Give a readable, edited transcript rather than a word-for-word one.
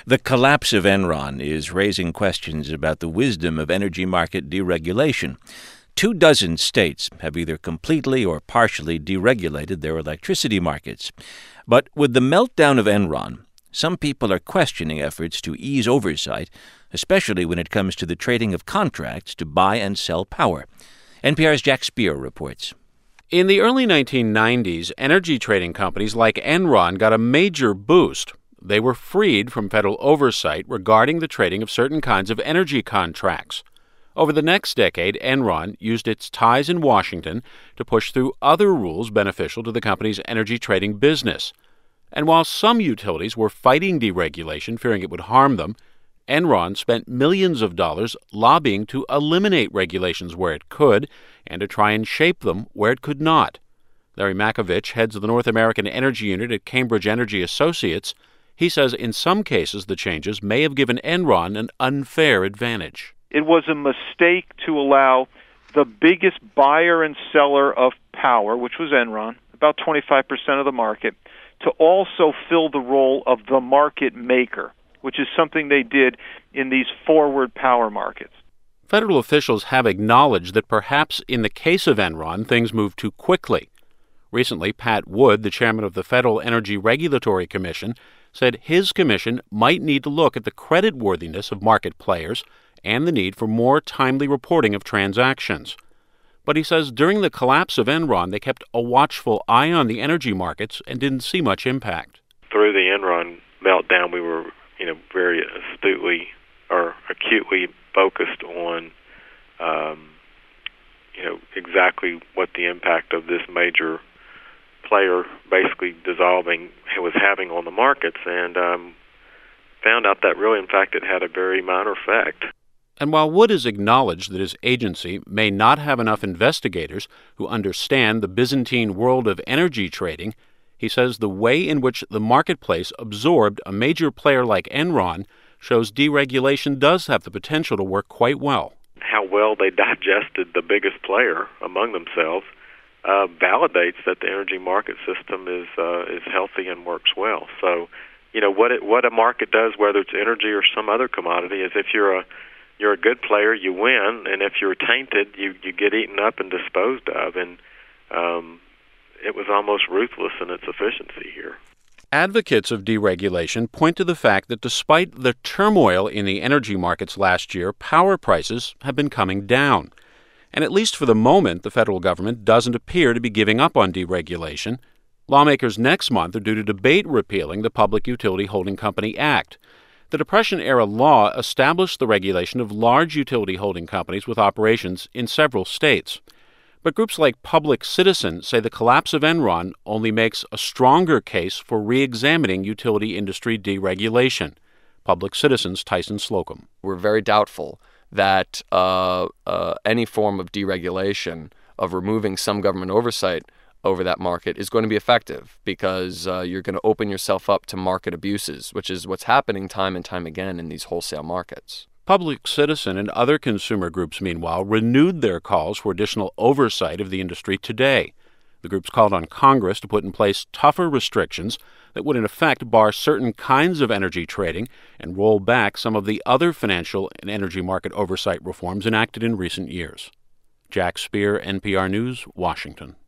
The collapse of Enron is raising questions about the wisdom of energy market deregulation. 24 states have either completely or partially deregulated their electricity markets. But with the meltdown of Enron, some people are questioning efforts to ease oversight, especially when it comes to the trading of contracts to buy and sell power. NPR's Jack Speer reports. In the early 1990s, energy trading companies like Enron got a major boost. They were freed from federal oversight regarding the trading of certain kinds of energy contracts. Over the next decade, Enron used its ties in Washington to push through other rules beneficial to the company's energy trading business. And while some utilities were fighting deregulation, fearing it would harm them, Enron spent millions of dollars lobbying to eliminate regulations where it could and to try and shape them where it could not. Larry Makovich heads the North American Energy Unit at Cambridge Energy Associates. He says in some cases the changes may have given Enron an unfair advantage. It was a mistake to allow the biggest buyer and seller of power, which was Enron, about 25% of the market, to also fill the role of the market maker, which is something they did in these forward power markets. Federal officials have acknowledged that perhaps in the case of Enron, things moved too quickly. Recently, Pat Wood, the chairman of the Federal Energy Regulatory Commission, said his commission might need to look at the creditworthiness of market players and the need for more timely reporting of transactions. But he says during the collapse of Enron, they kept a watchful eye on the energy markets and didn't see much impact. Through the Enron meltdown, we were, very astutely or acutely focused on, exactly what the impact of this major player basically dissolving was having on the markets, and found out that really, in fact, it had a very minor effect. And while Wood has acknowledged that his agency may not have enough investigators who understand the Byzantine world of energy trading, he says the way in which the marketplace absorbed a major player like Enron shows deregulation does have the potential to work quite well. How well they digested the biggest player among themselves validates that the energy market system is healthy and works well. So, what a market does, whether it's energy or some other commodity, is if you're a good player, you win, and if you're tainted, you get eaten up and disposed of. And it was almost ruthless in its efficiency here. Advocates of deregulation point to the fact that despite the turmoil in the energy markets last year, power prices have been coming down. And at least for the moment, the federal government doesn't appear to be giving up on deregulation. Lawmakers next month are due to debate repealing the Public Utility Holding Company Act. The Depression-era law established the regulation of large utility holding companies with operations in several states. But groups like Public Citizen say the collapse of Enron only makes a stronger case for re-examining utility industry deregulation. Public Citizen's Tyson Slocum. We're very doubtful that any form of deregulation, of removing some government oversight over that market, is going to be effective, because you're going to open yourself up to market abuses, which is what's happening time and time again in these wholesale markets. Public Citizen and other consumer groups, meanwhile, renewed their calls for additional oversight of the industry today. The groups called on Congress to put in place tougher restrictions that would in effect bar certain kinds of energy trading and roll back some of the other financial and energy market oversight reforms enacted in recent years. Jack Speer, NPR News, Washington.